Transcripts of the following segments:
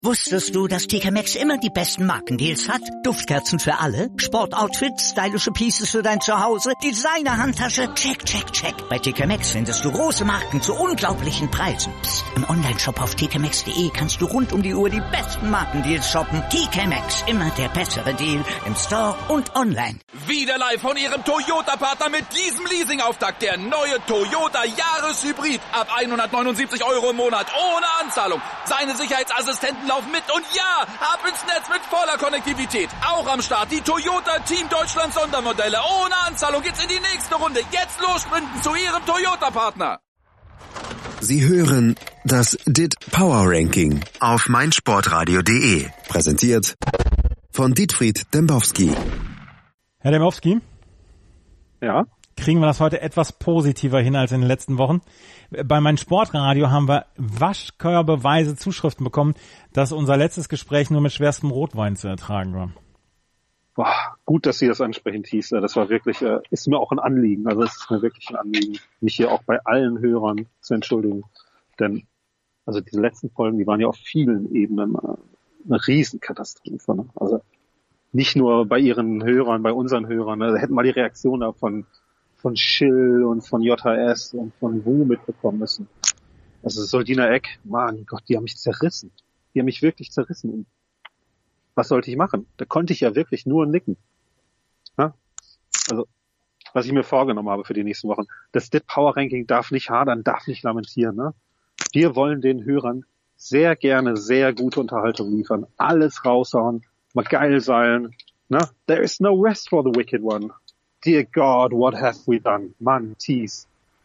Wusstest du, dass TK Maxx immer die besten Markendeals hat? Duftkerzen für alle, Sportoutfits, stylische Pieces für dein Zuhause, Designer-Handtasche, check, check, check. Bei TK Maxx findest du große Marken zu unglaublichen Preisen. Psst. Im Onlineshop auf tkmaxx.de kannst du rund um die Uhr die besten Markendeals shoppen. TK Maxx, immer der bessere Deal im Store und online. Wieder live von Ihrem Toyota-Partner mit diesem Leasing-Auftakt. Der neue Toyota Jahreshybrid. Ab 179 € im Monat, ohne Anzahlung. Seine Sicherheitsassistenten laufen mit und ja, ab ins Netz mit voller Konnektivität. Auch am Start die Toyota Team Deutschland Sondermodelle. Ohne Anzahlung geht's in die nächste Runde. Jetzt los sprinten zu Ihrem Toyota-Partner. Sie hören das DIT Power Ranking auf meinsportradio.de. Präsentiert von Dietfried Dembowski. Herr Dembowski? Ja? Kriegen wir das heute etwas positiver hin als in den letzten Wochen. Bei meinem Sportradio haben wir waschkörbeweise Zuschriften bekommen, dass unser letztes Gespräch nur mit schwerstem Rotwein zu ertragen war. Boah, gut, dass Sie das ansprechen, Thies. Das war wirklich, ist mir auch ein Anliegen. Also es ist mir wirklich ein Anliegen, mich hier auch bei allen Hörern zu entschuldigen. Denn also diese letzten Folgen, die waren ja auf vielen Ebenen eine Riesenkatastrophe. Ne? Also nicht nur bei Ihren Hörern, bei unseren Hörern. Also hätten mal die Reaktion da von Schill und von JHS und von Wu mitbekommen müssen. Also Soldina Eck, mein Gott, die haben mich zerrissen. Die haben mich wirklich zerrissen. Und was sollte ich machen? Da konnte ich ja wirklich nur nicken. Ja? Also, was ich mir vorgenommen habe für die nächsten Wochen. Das DIT Power Ranking darf nicht hadern, darf nicht lamentieren. Ne? Wir wollen den Hörern sehr gerne sehr gute Unterhaltung liefern. Alles raushauen, mal geil sein. Ne? There is no rest for the wicked one. Dear God, what have we done? Mann, Thies.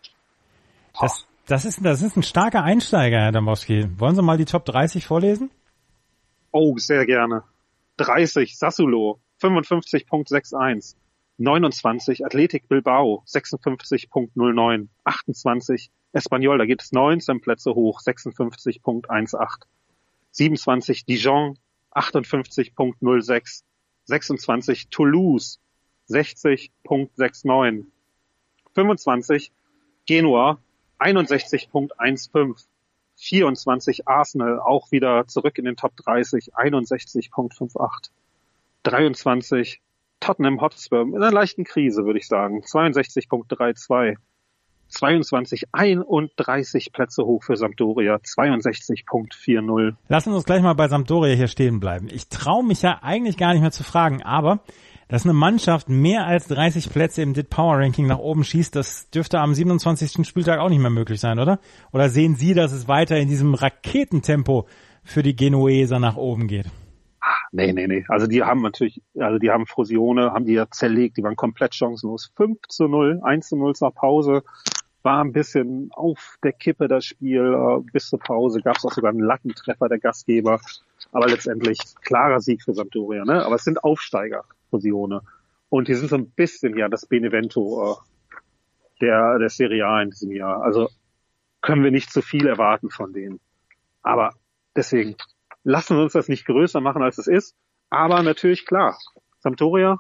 Das ist ein starker Einsteiger, Herr Dembowski. Wollen Sie mal die Top 30 vorlesen? Oh, sehr gerne. 30, Sassuolo, 55.61. 29, Athletic Bilbao, 56.09. 28, Espanyol, da geht es 19 Plätze hoch, 56.18. 27, Dijon, 58.06. 26, Toulouse, 60.69. 25, Genua, 61.15. 24, Arsenal, auch wieder zurück in den Top 30, 61.58. 23, Tottenham Hotspur, in einer leichten Krise, würde ich sagen, 62.32. 22, 31 Plätze hoch für Sampdoria, 62.40. Lassen Sie uns gleich mal bei Sampdoria hier stehen bleiben. Ich traue mich ja eigentlich gar nicht mehr zu fragen, aber dass eine Mannschaft mehr als 30 Plätze im DIT Power Ranking nach oben schießt, das dürfte am 27. Spieltag auch nicht mehr möglich sein, oder? Oder sehen Sie, dass es weiter in diesem Raketentempo für die Genueser nach oben geht? Nee. Also die haben Frosinone, haben die ja zerlegt, die waren komplett chancenlos. 5-0, 1-0 zur Pause, war ein bisschen auf der Kippe das Spiel, bis zur Pause gab es auch sogar einen Lattentreffer der Gastgeber, aber letztendlich klarer Sieg für Sampdoria, ne? Aber es sind Aufsteiger, Frosinone. Und die sind so ein bisschen ja das Benevento der Serie A in diesem Jahr. Also können wir nicht zu viel erwarten von denen. Aber deswegen lassen wir uns das nicht größer machen, als es ist. Aber natürlich klar, Sampdoria,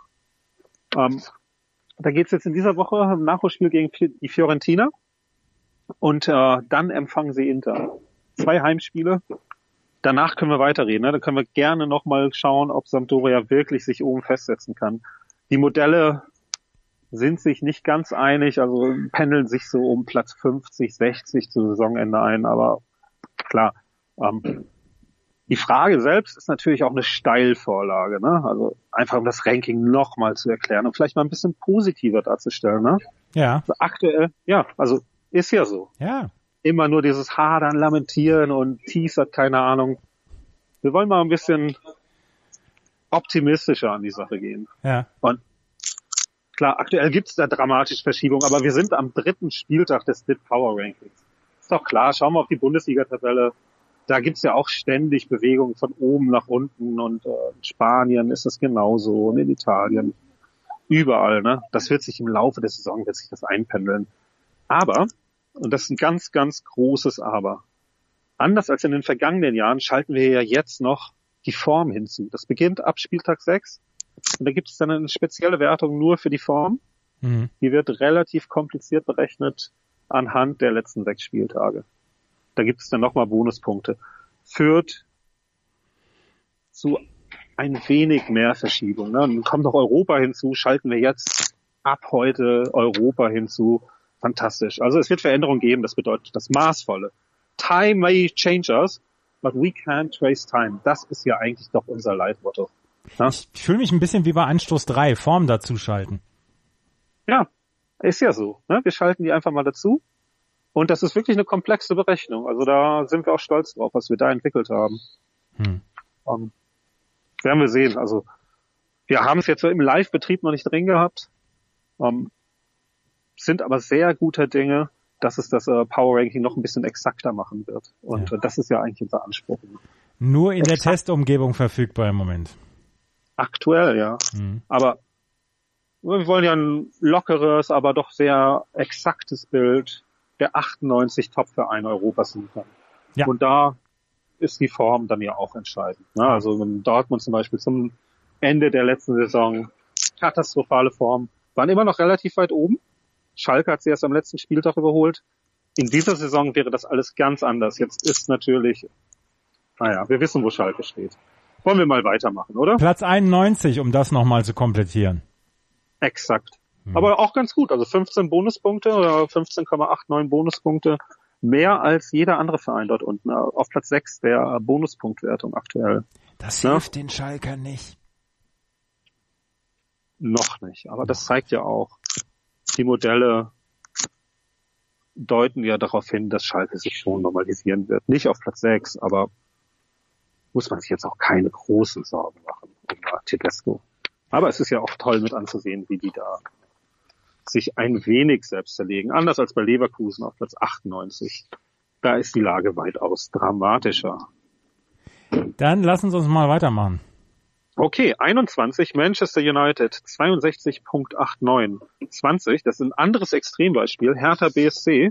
da geht's jetzt in dieser Woche im Nachholspiel gegen die Fiorentina. Und dann empfangen sie Inter. 2 Heimspiele. Danach können wir weiterreden. Ne? Dann können wir gerne nochmal schauen, ob Sampdoria wirklich sich oben festsetzen kann. Die Modelle sind sich nicht ganz einig, also pendeln sich so um Platz 50, 60 zu Saisonende ein. Aber klar, die Frage selbst ist natürlich auch eine Steilvorlage. Ne? Also einfach um das Ranking nochmal zu erklären und vielleicht mal ein bisschen positiver darzustellen. Ne? Ja. Also aktuell, ja, also ist ja so. Ja. Immer nur dieses Hadern, Lamentieren und Teasert, keine Ahnung. Wir wollen mal ein bisschen optimistischer an die Sache gehen. Ja. Und klar, aktuell gibt es da dramatische Verschiebungen, aber wir sind am 3. Spieltag des DIT Power Rankings. Ist doch klar, schauen wir auf die Bundesliga-Tabelle. Da gibt's ja auch ständig Bewegungen von oben nach unten und in Spanien ist das genauso und in Italien. Überall, ne? Das wird sich im Laufe der Saison, wird sich das einpendeln. Aber, und das ist ein ganz, ganz großes Aber, anders als in den vergangenen Jahren schalten wir ja jetzt noch die Form hinzu. Das beginnt ab Spieltag 6 und da gibt es dann eine spezielle Wertung nur für die Form. Mhm. Die wird relativ kompliziert berechnet anhand der letzten 6 Spieltage. Da gibt es dann nochmal Bonuspunkte. Fürth zu ein wenig mehr Verschiebung. Ne? Dann kommt noch Europa hinzu, schalten wir jetzt ab heute Europa hinzu. Fantastisch. Also es wird Veränderungen geben, das bedeutet das Maßvolle. Time may change us, but we can't trace time. Das ist ja eigentlich doch unser Leitmotto. Ja? Ich fühle mich ein bisschen wie bei Anstoß 3, Form dazuschalten. Ja, ist ja so. Ne? Wir schalten die einfach mal dazu. Und das ist wirklich eine komplexe Berechnung. Also da sind wir auch stolz drauf, was wir da entwickelt haben. Werden wir sehen. Also wir haben es jetzt im Live-Betrieb noch nicht drin gehabt, sind aber sehr guter Dinge, dass es das Power Ranking noch ein bisschen exakter machen wird. Und das ist ja eigentlich unser Anspruch. Nur in der Testumgebung verfügbar im Moment. Aktuell, ja. Aber wir wollen ja ein lockeres, aber doch sehr exaktes Bild der 98 Top-Vereine Europas liefern. Ja. Und da ist die Form dann ja auch entscheidend. Ne? Also in Dortmund zum Beispiel zum Ende der letzten Saison katastrophale Form, waren immer noch relativ weit oben. Schalke hat sie erst am letzten Spieltag überholt. In dieser Saison wäre das alles ganz anders. Jetzt ist natürlich, wir wissen, wo Schalke steht. Wollen wir mal weitermachen, oder? Platz 91, um das nochmal zu komplettieren. Exakt. Aber auch ganz gut. Also 15 Bonuspunkte oder 15,89 Bonuspunkte. Mehr als jeder andere Verein dort unten. Auf Platz 6 der Bonuspunktwertung aktuell. Das hilft den Schalkern nicht. Noch nicht. Aber das zeigt ja auch, die Modelle deuten ja darauf hin, dass Schalke sich schon normalisieren wird. Nicht auf Platz 6, aber muss man sich jetzt auch keine großen Sorgen machen um Tedesco. Aber es ist ja auch toll mit anzusehen, wie die da sich ein wenig selbst zerlegen. Anders als bei Leverkusen auf Platz 98. Da ist die Lage weitaus dramatischer. Dann lassen Sie uns mal weitermachen. Okay, 21, Manchester United, 62,89. 20, das ist ein anderes Extrembeispiel, Hertha BSC,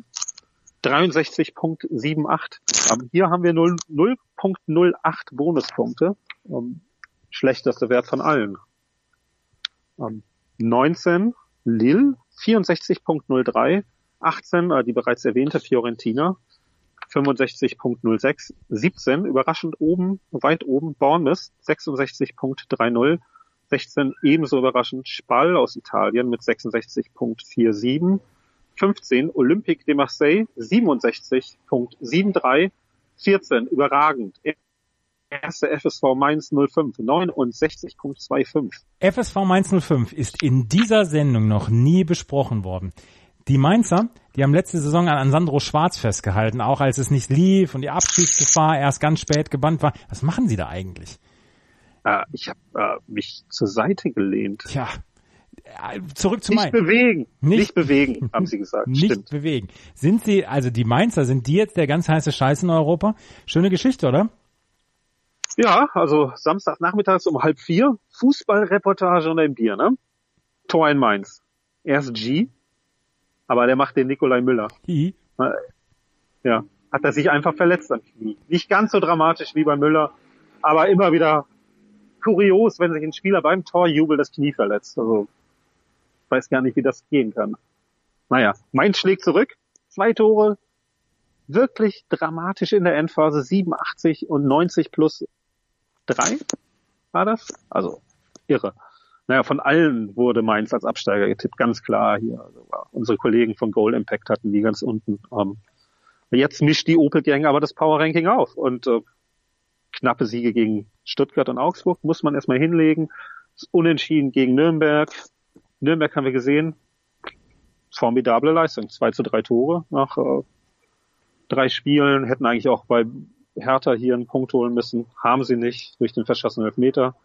63,78. Hier haben wir 0,08 Bonuspunkte. Schlechtester Wert von allen. 19, Lille, 64,03. 18, die bereits erwähnte Fiorentina, 65,06. 17, überraschend oben, weit oben, Bournemouth, 66,30. 16, ebenso überraschend, Spal aus Italien mit 66,47. 15, Olympique de Marseille, 67,73. 14, überragend, erste FSV Mainz 05, 69,25. FSV Mainz 05 ist in dieser Sendung noch nie besprochen worden. Die Mainzer, die haben letzte Saison an Sandro Schwarz festgehalten, auch als es nicht lief und die Abstiegsgefahr erst ganz spät gebannt war. Was machen sie da eigentlich? Ich habe mich zur Seite gelehnt. Tja, zurück zu Mainz. Nicht bewegen, haben sie gesagt. Nicht Stimmt. bewegen. Sind sie, also die Mainzer, sind die jetzt der ganz heiße Scheiß in Europa? Schöne Geschichte, oder? Ja, also Samstagnachmittags um 3:30, Fußballreportage und ein Bier, ne? Tor in Mainz. Erst G, aber der macht den Nikolai Müller. Ja, hat er sich einfach verletzt am Knie. Nicht ganz so dramatisch wie bei Müller, aber immer wieder kurios, wenn sich ein Spieler beim Torjubel das Knie verletzt. Also, ich weiß gar nicht, wie das gehen kann. Naja, Mainz schlägt zurück. 2 Tore. Wirklich dramatisch in der Endphase. 87 und 90 plus 3 war das. Also, irre. Naja, von allen wurde Mainz als Absteiger getippt, ganz klar hier. Also, unsere Kollegen von Goal Impact hatten die ganz unten. Jetzt mischt die Opel Gang aber das Power Ranking auf und knappe Siege gegen Stuttgart und Augsburg muss man erstmal hinlegen. Das Unentschieden gegen Nürnberg. Nürnberg haben wir gesehen. Formidable Leistung. 2:3 Tore nach 3 Spielen. Hätten eigentlich auch bei Hertha hier einen Punkt holen müssen. Haben sie nicht durch den verschossenen Elfmeter.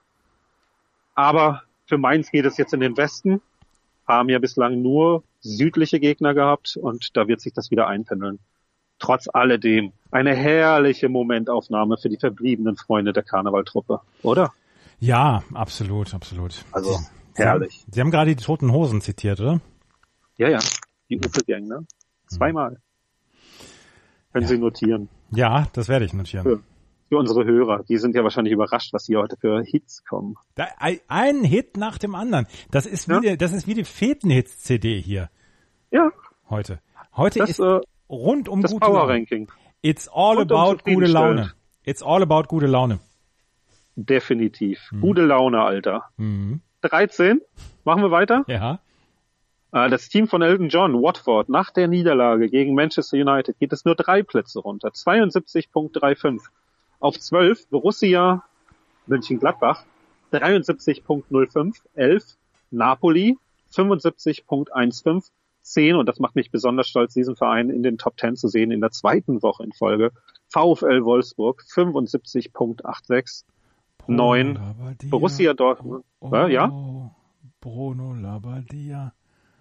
Aber für Mainz geht es jetzt in den Westen. Haben ja bislang nur südliche Gegner gehabt und da wird sich das wieder einpendeln. Trotz alledem eine herrliche Momentaufnahme für die verbliebenen Freunde der Karnevaltruppe, oder? Ja, absolut, absolut. Also herrlich. Sie haben gerade die Toten Hosen zitiert, oder? Ja, die Opel Gang, ne? 2-mal. Können Sie notieren. Ja, das werde ich notieren. Für unsere Hörer, die sind ja wahrscheinlich überrascht, was hier heute für Hits kommen. Ein Hit nach dem anderen. Das ist wie die Feten-Hits-CD hier. Ja. Heute ist rund um das gute Power Laune. Ranking. It's all about gute Laune. It's all about gute Laune. definitiv. Gute Laune, Alter. 13, machen wir weiter? Ja. Das Team von Elton John, Watford, nach der Niederlage gegen Manchester United geht es nur 3 Plätze runter. 72,35. Auf 12 Borussia Mönchengladbach, 73,05. 11 Napoli, 75,15. 10, und das macht mich besonders stolz, diesen Verein in den Top 10 zu sehen, in der zweiten Woche in Folge. VfL Wolfsburg, 75,86. 9 Borussia Dortmund. Ja? Bruno Labbadia.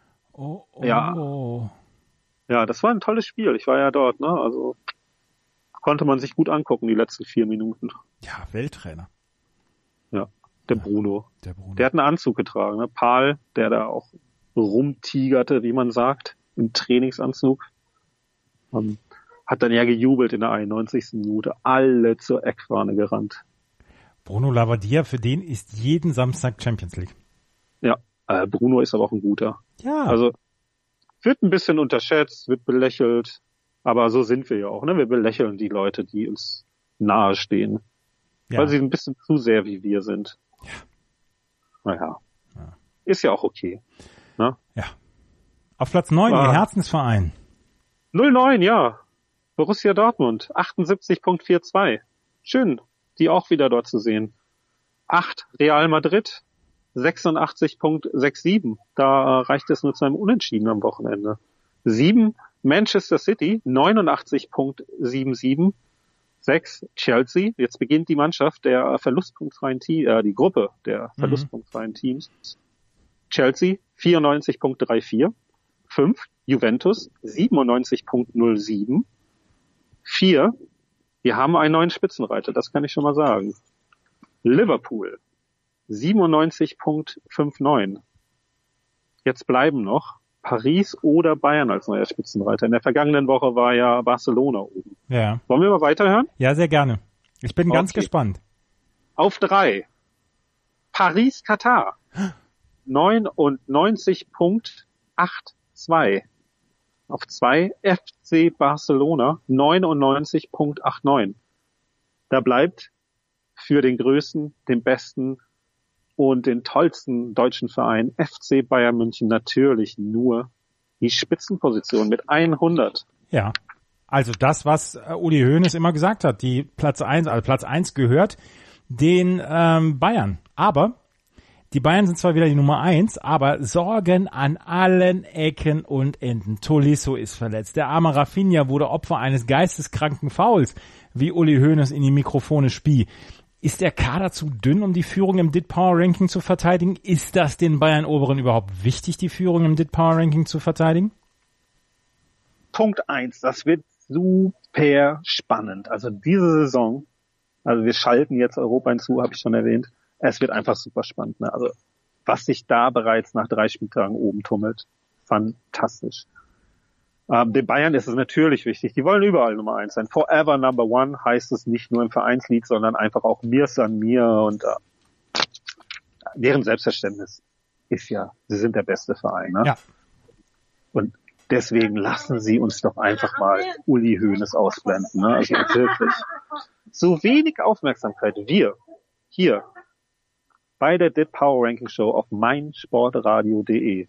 Ja, das war ein tolles Spiel. Ich war ja dort, ne? Also konnte man sich gut angucken, die letzten 4 Minuten. Ja, Welttrainer. Ja, der Bruno. Der hat einen Anzug getragen, ne? Paul, der da auch rumtigerte, wie man sagt, im Trainingsanzug. Hat dann ja gejubelt in der 91. Minute. Alle zur Eckfahne gerannt. Bruno Labbadia, für den ist jeden Samstag Champions League. Ja, Bruno ist aber auch ein guter. Ja. Also wird ein bisschen unterschätzt, wird belächelt, aber so sind wir ja auch. Ne? Wir belächeln die Leute, die uns nahestehen, weil sie ein bisschen zu sehr wie wir sind. Ja. Naja, ist ja auch okay. Ne? Ja. Auf Platz 9, Ihr Herzensverein. 09, ja. Borussia Dortmund, 78,42. Schön, die auch wieder dort zu sehen. 8, Real Madrid, 86,67. Da reicht es nur zu einem Unentschieden am Wochenende. 7, Manchester City, 89,77. 6, Chelsea. Jetzt beginnt die Mannschaft der verlustpunktfreien Teams, die Gruppe der verlustpunktfreien Teams. Chelsea, 94,34. 5, Juventus, 97,07. 4, wir haben einen neuen Spitzenreiter, das kann ich schon mal sagen. Liverpool, 97,59. Jetzt bleiben noch Paris oder Bayern als neuer Spitzenreiter. In der vergangenen Woche war ja Barcelona oben. Ja. Wollen wir mal weiterhören? Ja, sehr gerne. Ich bin ganz gespannt. Auf 3, Paris, Katar, 99,82. Auf 2, FC Barcelona, 99,89. Da bleibt für den größten, den besten und den tollsten deutschen Verein FC Bayern München natürlich nur die Spitzenposition mit 100. Ja, also das, was Uli Hoeneß immer gesagt hat, die Platz 1 gehört den Bayern. Aber die Bayern sind zwar wieder die Nummer 1, aber sorgen an allen Ecken und Enden. Tolisso ist verletzt. Der arme Rafinha wurde Opfer eines geisteskranken Fouls, wie Uli Hoeneß in die Mikrofone spie. Ist der Kader zu dünn, um die Führung im DIT Power Ranking zu verteidigen? Ist das den Bayern-Oberen überhaupt wichtig, die Führung im DIT Power Ranking zu verteidigen? Punkt 1, das wird super spannend. Also diese Saison, also wir schalten jetzt Europa hinzu, habe ich schon erwähnt. Es wird einfach super spannend. Ne? Also was sich da bereits nach 3 Spieltagen oben tummelt, fantastisch. Den Bayern ist es natürlich wichtig. Die wollen überall Nummer 1 sein. Forever Number 1 heißt es nicht nur im Vereinslied, sondern einfach auch mir san mir. Und deren Selbstverständnis ist ja, sie sind der beste Verein. Ne? Ja. Und deswegen lassen Sie uns doch einfach mal Uli Hoeneß ausblenden. Ne? Also wirklich. So wenig Aufmerksamkeit wir hier bei der DIT Power Ranking Show auf meinsportradio.de.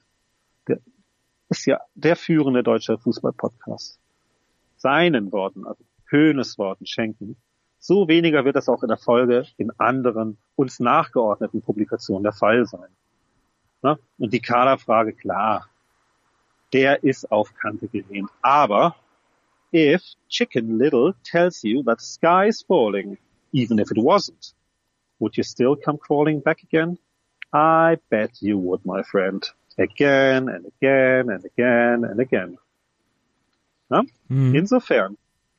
Ist ja der führende deutsche Fußball-Podcast. Seinen Worten, also Hoeneß Worten schenken. So weniger wird das auch in der Folge in anderen uns nachgeordneten Publikationen der Fall sein. Na? Und die Kaderfrage, klar, der ist auf Kante gelehnt. Aber if Chicken Little tells you that sky is falling, even if it wasn't, would you still come crawling back again? I bet you would, my friend. Again and again and again and again. Ja? Insofern,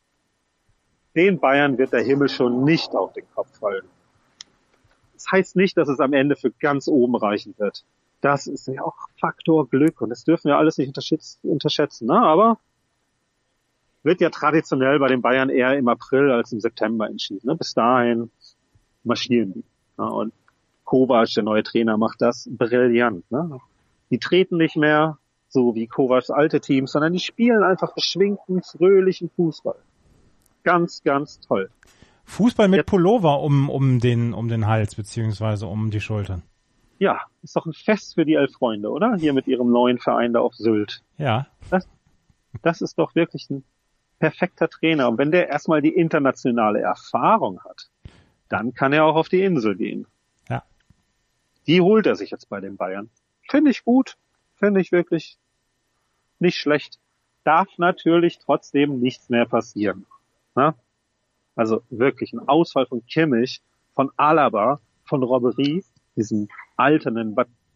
den Bayern wird der Himmel schon nicht auf den Kopf fallen. Das heißt nicht, dass es am Ende für ganz oben reichen wird. Das ist ja auch Faktor Glück und das dürfen wir alles nicht unterschätzen. Ne? Aber wird ja traditionell bei den Bayern eher im April als im September entschieden. Ne? Bis dahin marschieren die. Ne? Und Kovac, der neue Trainer, macht das brillant. Ne? Die treten nicht mehr so wie Kovacs alte Teams, sondern die spielen einfach beschwingten, fröhlichen Fußball. Ganz, ganz toll. Fußball mit Pullover um den Hals beziehungsweise um die Schultern. Ja, ist doch ein Fest für die 11 Freunde, oder? Hier mit ihrem neuen Verein da auf Sylt. Ja. Das ist doch wirklich ein perfekter Trainer. Und wenn der erstmal die internationale Erfahrung hat, dann kann er auch auf die Insel gehen. Ja. Die holt er sich jetzt bei den Bayern. Finde ich gut. Finde ich wirklich nicht schlecht. Darf natürlich trotzdem nichts mehr passieren. Na? Also wirklich ein Ausfall von Kimmich, von Alaba, von Ribéry, diesem alternden,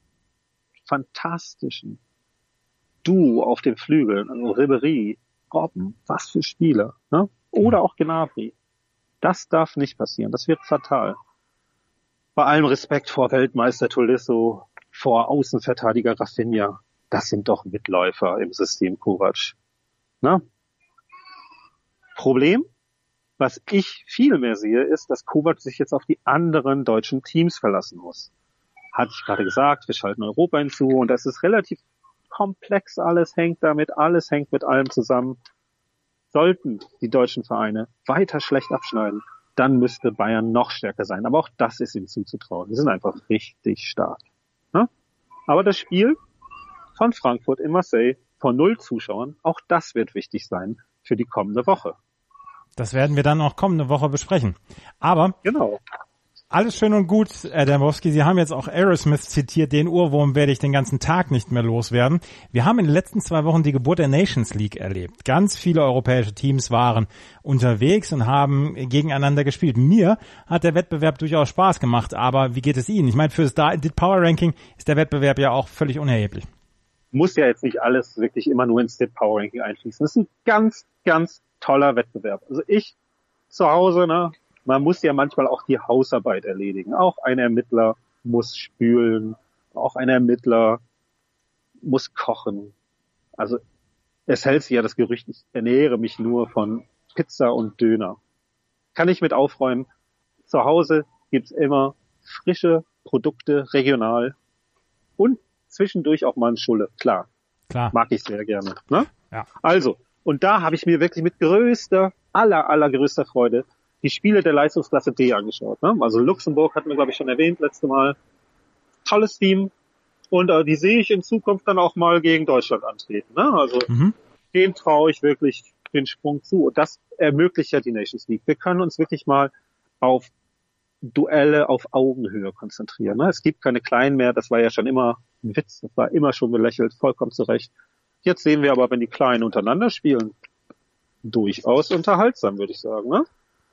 fantastischen Duo auf den Flügeln. Also Ribéry, Robben, was für Spieler. Ne? Oder auch Gnabry. Das darf nicht passieren. Das wird fatal. Bei allem Respekt vor Weltmeister Tolisso, vor Außenverteidiger Rafinha. Das sind doch Mitläufer im System Kovac. Na? Problem, was ich viel mehr sehe, ist, dass Kovac sich jetzt auf die anderen deutschen Teams verlassen muss. Hatte ich gerade gesagt, wir schalten Europa hinzu und das ist relativ komplex, alles hängt mit allem zusammen. Sollten die deutschen Vereine weiter schlecht abschneiden, dann müsste Bayern noch stärker sein. Aber auch das ist ihnen zuzutrauen. Die sind einfach richtig stark. Ne? Aber das Spiel von Frankfurt in Marseille von 0 Zuschauern, auch das wird wichtig sein für die kommende Woche. Das werden wir dann auch kommende Woche besprechen. Aber genau. Alles schön und gut, Herr Dembowski. Sie haben jetzt auch Aerosmith zitiert. Den Ohrwurm werde ich den ganzen Tag nicht mehr loswerden. Wir haben in den letzten 2 Wochen die Geburt der Nations League erlebt. Ganz viele europäische Teams waren unterwegs und haben gegeneinander gespielt. Mir hat der Wettbewerb durchaus Spaß gemacht. Aber wie geht es Ihnen? Ich meine, für das DIT Power Ranking ist der Wettbewerb ja auch völlig unerheblich. Muss ja jetzt nicht alles wirklich immer nur ins DIT Power Ranking einfließen. Das ist ein ganz, ganz toller Wettbewerb. Also ich zu Hause, man muss ja manchmal auch die Hausarbeit erledigen. Auch ein Ermittler muss spülen. Auch ein Ermittler muss kochen. Also es hält sich ja das Gerücht, ich ernähre mich nur von Pizza und Döner. Kann ich mit aufräumen. Zu Hause gibt's immer frische Produkte, regional. Und zwischendurch auch mal ein Schulle. Klar. Mag ich sehr gerne. Ne? Ja. Also, und da habe ich mir wirklich mit allergrößter Freude die Spiele der Leistungsklasse D angeschaut. Ne? Also Luxemburg hatten wir, glaube ich, schon erwähnt letzte Mal. Tolles Team. Und die sehe ich in Zukunft dann auch mal gegen Deutschland antreten. Ne? Also dem traue ich wirklich den Sprung zu. Und das ermöglicht ja die Nations League. Wir können uns wirklich mal auf Duelle auf Augenhöhe konzentrieren. Ne? Es gibt keine Kleinen mehr. Das war ja schon immer ein Witz. Das war immer schon belächelt. Vollkommen zu Recht. Jetzt sehen wir aber, wenn die Kleinen untereinander spielen, durchaus unterhaltsam, würde ich sagen. Ne?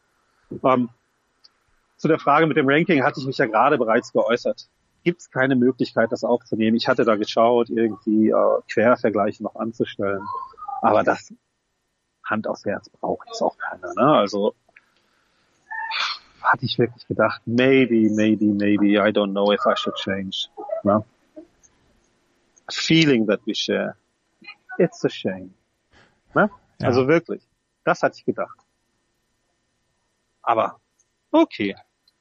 Zu der Frage mit dem Ranking hatte ich mich ja gerade bereits geäußert. Gibt es keine Möglichkeit, das aufzunehmen? Ich hatte da geschaut, irgendwie Quervergleiche noch anzustellen. Aber das Hand aufs Herz braucht jetzt auch keiner. Ne? Also hatte ich wirklich gedacht, maybe, I don't know if I should change. Ne? A feeling that we share. It's a shame. Ne? Ja. Also wirklich, das hatte ich gedacht. Aber okay.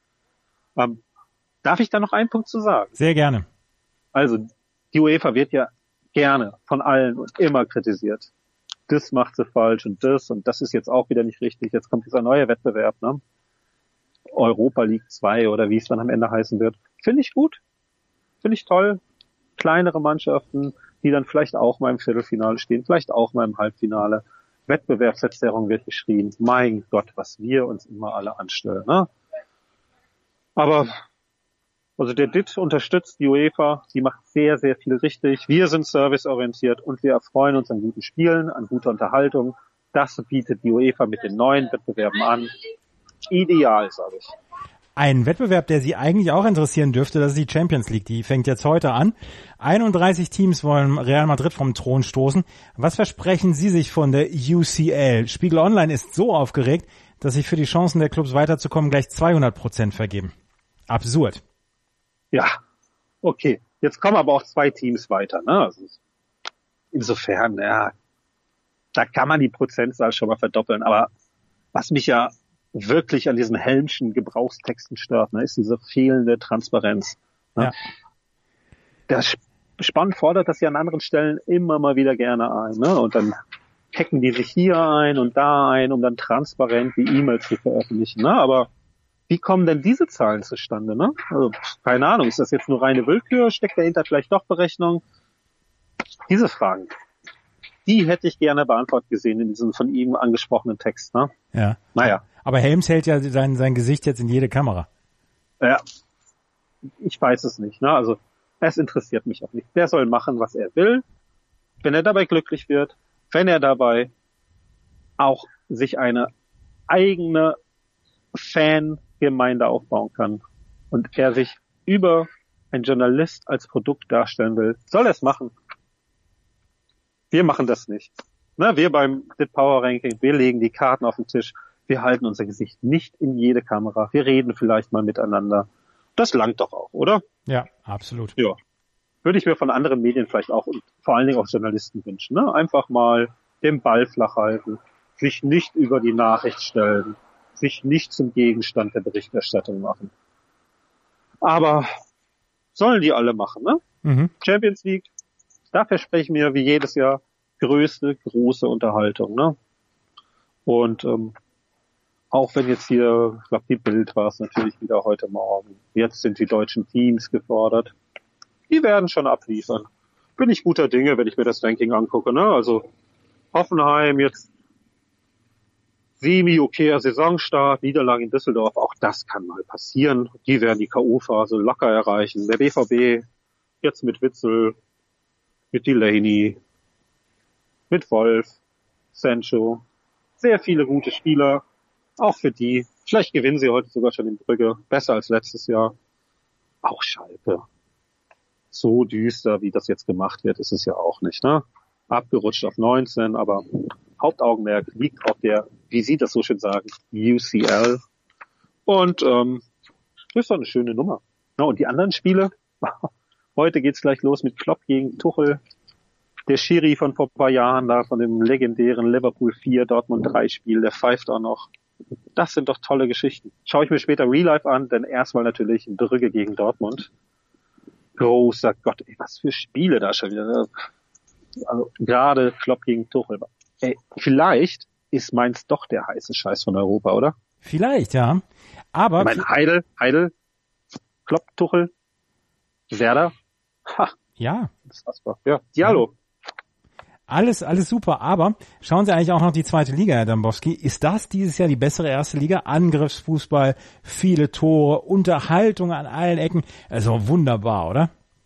Darf ich da noch einen Punkt zu sagen? Sehr gerne. Also die UEFA wird ja gerne von allen und immer kritisiert. Das macht sie falsch und das ist jetzt auch wieder nicht richtig. Jetzt kommt dieser neue Wettbewerb, ne? Europa League 2 oder wie es dann am Ende heißen wird. Finde ich gut. Finde ich toll. Kleinere Mannschaften, die dann vielleicht auch mal im Viertelfinale stehen, vielleicht auch mal im Halbfinale. Wettbewerbsverzerrung wird geschrien. Mein Gott, was wir uns immer alle anstellen. Ne? Aber also der DIT unterstützt die UEFA, die macht sehr, sehr viel richtig. Wir sind serviceorientiert und wir erfreuen uns an guten Spielen, an guter Unterhaltung. Das bietet die UEFA mit den neuen Wettbewerben an. Ideal, sage ich. Ein Wettbewerb, der Sie eigentlich auch interessieren dürfte, das ist die Champions League. Die fängt jetzt heute an. 31 Teams wollen Real Madrid vom Thron stoßen. Was versprechen Sie sich von der UCL? Spiegel Online ist so aufgeregt, dass sie für die Chancen der Clubs weiterzukommen gleich 200% vergeben. Absurd. Ja, okay. Jetzt kommen aber auch 2 Teams weiter. Ne? Also insofern, ja, da kann man die Prozentzahl schon mal verdoppeln. Aber was mich ja wirklich an diesen Helmschen Gebrauchstexten stört, ne, ist diese fehlende Transparenz. Ne? Ja. Der Spann fordert das ja an anderen Stellen immer mal wieder gerne ein. Ne? Und dann hacken die sich hier ein und da ein, um dann transparent die E-Mails zu veröffentlichen. Ne? Aber wie kommen denn diese Zahlen zustande? Ne? Also, keine Ahnung, ist das jetzt nur reine Willkür? Steckt dahinter vielleicht doch Berechnung? Diese Fragen, die hätte ich gerne beantwortet gesehen in diesem von ihm angesprochenen Text. Ne? Ja. Naja. Aber Helms hält ja sein Gesicht jetzt in jede Kamera. Ja, ich weiß es nicht. Ne? Also es interessiert mich auch nicht. Der soll machen, was er will. Wenn er dabei glücklich wird, wenn er dabei auch sich eine eigene Fangemeinde aufbauen kann und er sich über ein Journalist als Produkt darstellen will, soll er es machen. Wir machen das nicht. Ne? Wir beim DIT Power Ranking, wir legen die Karten auf den Tisch. Wir halten unser Gesicht nicht in jede Kamera. Wir reden vielleicht mal miteinander. Das langt doch auch, oder? Ja, absolut. Ja. Würde ich mir von anderen Medien vielleicht auch und vor allen Dingen auch Journalisten wünschen. Ne? Einfach mal den Ball flach halten, sich nicht über die Nachricht stellen, sich nicht zum Gegenstand der Berichterstattung machen. Aber sollen die alle machen, ne? Mhm. Champions League, da verspreche ich mir wie jedes Jahr große Unterhaltung, ne? Und auch wenn jetzt hier, ich glaube, die Bild war es natürlich wieder heute Morgen. Jetzt sind die deutschen Teams gefordert. Die werden schon abliefern. Bin ich guter Dinge, wenn ich mir das Ranking angucke, ne? Also Hoffenheim jetzt semi-okayer Saisonstart, Niederlage in Düsseldorf, auch das kann mal passieren. Die werden die K.O.-Phase locker erreichen. Der BVB jetzt mit Witzel, mit Delaney, mit Wolf, Sancho, sehr viele gute Spieler. Auch für die. Vielleicht gewinnen sie heute sogar schon in Brügge. Besser als letztes Jahr. Auch Schalke. So düster, wie das jetzt gemacht wird, ist es ja auch nicht, ne? Abgerutscht auf 19, aber Hauptaugenmerk liegt auf der, wie Sie das so schön sagen, UCL. Und das ist doch eine schöne Nummer. Ja, und die anderen Spiele, heute geht's gleich los mit Klopp gegen Tuchel. Der Schiri von vor ein paar Jahren da, von dem legendären Liverpool 4, Dortmund 3 Spiel, der pfeift auch noch. Das sind doch tolle Geschichten. Schaue ich mir später Real Life an, denn erstmal natürlich Brügge gegen Dortmund. Großer Gott, ey, was für Spiele da schon wieder. Also gerade Klopp gegen Tuchel. Ey, vielleicht ist Mainz doch der heiße Scheiß von Europa, oder? Vielleicht, ja. Aber ich meine, Heidel, Klopp, Tuchel, Werder. Ha. Ja. Unfassbar. Ja, Diallo. Alles super, aber schauen Sie eigentlich auch noch die zweite Liga, Herr Dembowski. Ist das dieses Jahr die bessere erste Liga? Angriffsfußball, viele Tore, Unterhaltung an allen Ecken. Also wunderbar, oder?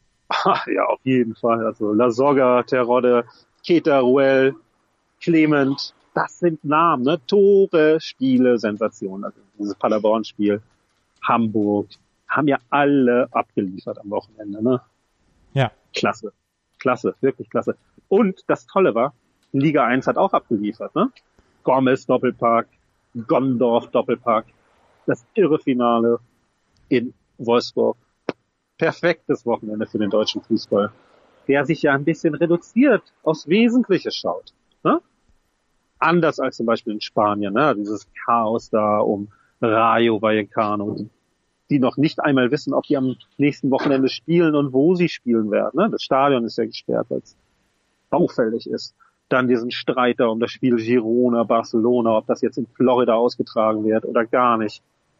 Ja, auf jeden Fall. Also La Soga, Terodde, Keita, Ruel, Clement, das sind Namen, ne? Tore, Spiele, Sensationen. Also dieses Paderborn-Spiel, Hamburg, haben ja alle abgeliefert am Wochenende, ne? Ja. Klasse, wirklich klasse. Und das Tolle war, Liga 1 hat auch abgeliefert, ne? Gomez Doppelpack, Gondorf Doppelpack, das irre Finale in Wolfsburg. Perfektes Wochenende für den deutschen Fußball, der sich ja ein bisschen reduziert aufs Wesentliche schaut, ne? Anders als zum Beispiel in Spanien, ne? Dieses Chaos da um Rayo Vallecano, die noch nicht einmal wissen, ob die am nächsten Wochenende spielen und wo sie spielen werden, ne? Das Stadion ist ja gesperrt, weil es baufällig ist. Dann diesen Streiter um das Spiel Girona-Barcelona, ob das jetzt in Florida ausgetragen wird oder gar nicht.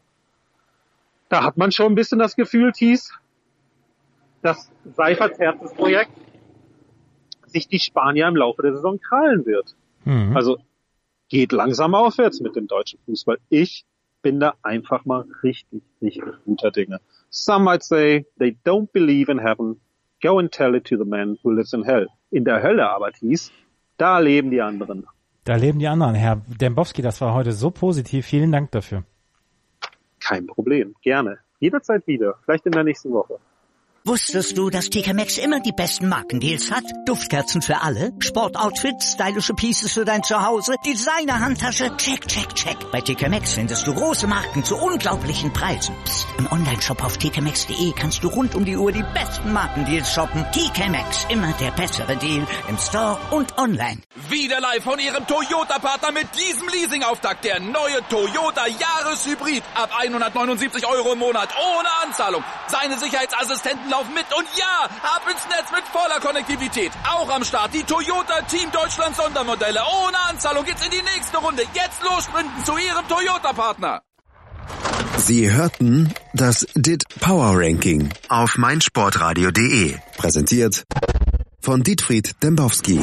Da hat man schon ein bisschen das Gefühl, Thies, dass Seiferts Herzensprojekt sich die Spanier im Laufe der Saison krallen wird. Mhm. Also geht langsam aufwärts mit dem deutschen Fußball. Ich bin da einfach mal richtig guter Dinge. Some might say they don't believe in heaven. Go and tell it to the man who lives in hell. In der Hölle aber, Thies, da leben die anderen. Da leben die anderen. Herr Dembowski, das war heute so positiv. Vielen Dank dafür. Kein Problem. Gerne. Jederzeit wieder. Vielleicht in der nächsten Woche. Wusstest du, dass TK Maxx immer die besten Markendeals hat? Duftkerzen für alle, Sportoutfits, stylische Pieces für dein Zuhause, Designer-Handtasche, check. Bei TK Maxx findest du große Marken zu unglaublichen Preisen. Psst. Im Onlineshop auf tkmaxx.de kannst du rund um die Uhr die besten Markendeals shoppen. TK Maxx, immer der bessere Deal im Store und online. Wieder live von Ihrem Toyota-Partner mit diesem Leasing-Auftakt. Der neue Toyota Jahreshybrid. Ab 179 € im Monat ohne Anzahlung. Seine Sicherheitsassistenten laufen mit und ja, ab ins Netz mit voller Konnektivität. Auch am Start die Toyota Team Deutschland Sondermodelle. Ohne Anzahlung geht's in die nächste Runde. Jetzt los sprinten zu Ihrem Toyota-Partner. Sie hörten das DIT Power Ranking auf meinsportradio.de. Präsentiert von Dietfried Dembowski.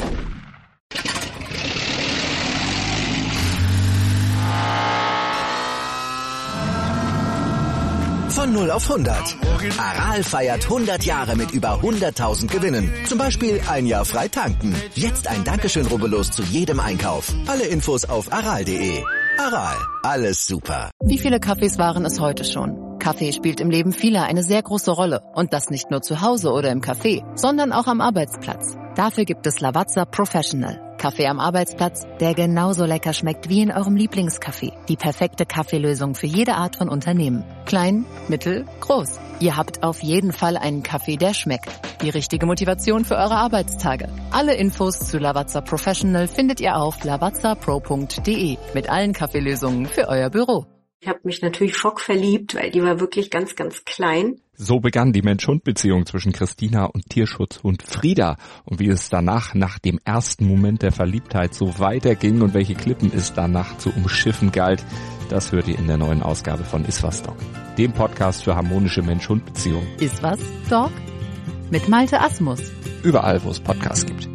Von 0 auf 100. Aral feiert 100 Jahre mit über 100.000 Gewinnen. Zum Beispiel ein Jahr frei tanken. Jetzt ein Dankeschön, rubbellos zu jedem Einkauf. Alle Infos auf aral.de. Aral, alles super. Wie viele Kaffees waren es heute schon? Kaffee spielt im Leben vieler eine sehr große Rolle. Und das nicht nur zu Hause oder im Café, sondern auch am Arbeitsplatz. Dafür gibt es Lavazza Professional. Kaffee am Arbeitsplatz, der genauso lecker schmeckt wie in eurem Lieblingscafé. Die perfekte Kaffeelösung für jede Art von Unternehmen. Klein, mittel, groß. Ihr habt auf jeden Fall einen Kaffee, der schmeckt. Die richtige Motivation für eure Arbeitstage. Alle Infos zu Lavazza Professional findet ihr auf lavazzapro.de mit allen Kaffeelösungen für euer Büro. Ich habe mich natürlich schockverliebt, weil die war wirklich ganz, ganz klein. So begann die Mensch-Hund-Beziehung zwischen Christina und Tierschutzhund Frieda. Und wie es danach, nach dem ersten Moment der Verliebtheit, so weiterging und welche Klippen es danach zu umschiffen galt, das hört ihr in der neuen Ausgabe von Iswas Dog, dem Podcast für harmonische Mensch-Hund-Beziehungen. Iswas Dog? Mit Malte Asmus. Überall, wo es Podcasts gibt.